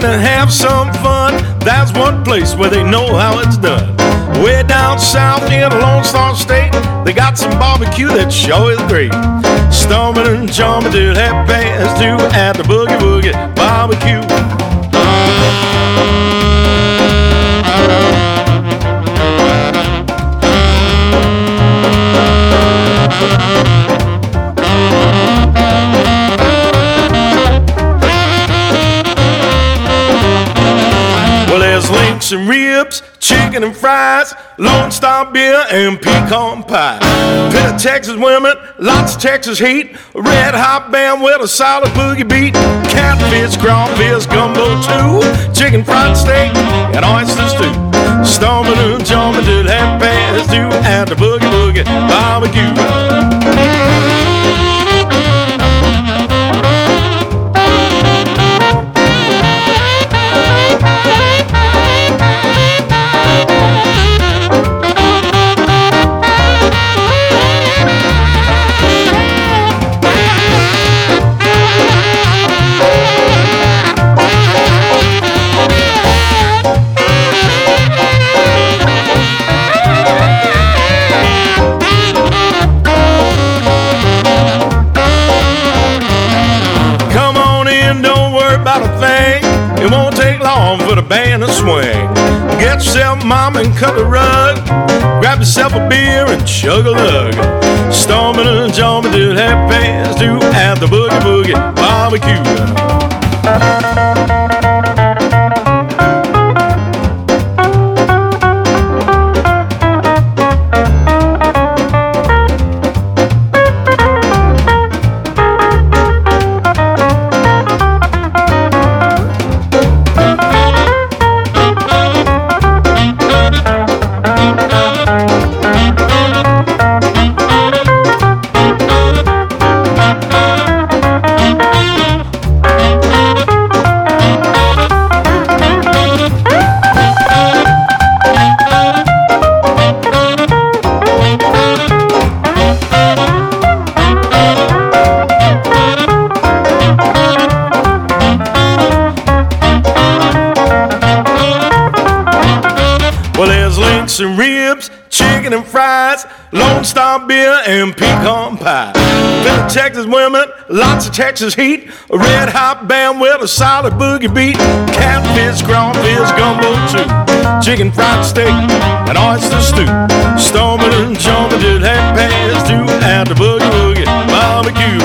and have some fun. That's one place where they know how it's done. Way down south in the Lone Star State, they got some barbecue that sure is great. Stomping and jumping till half past 2 at the Boogie Woogie Barbecue. Well, there's links and ribs, chicken and fries, Lone Star beer and pecan pie. Pit of Texas women, lots of Texas heat, a red hot band with a solid boogie beat. Catfish, crawfish, gumbo too, chicken fried steak and oyster stew. Stomping and jumping till half past 2 at the Boogie Woogie Barbecue. It won't take long for the band to swing. Get yourself a mama and cut the rug. Grab yourself a beer and chug a lug. Stomping and jumping till half past 2 at the Boogie Woogie Barbecue. Well, there's links and ribs, chicken and fries, Lone Star beer and pecan pie. Pit of Texas women, lots of Texas heat, a red hot band with a solid boogie beat. Catfish, crawfish, gumbo too, chicken fried steak and oyster stew. Stomping and jumping till half past 2 at the Boogie Woogie Barbecue.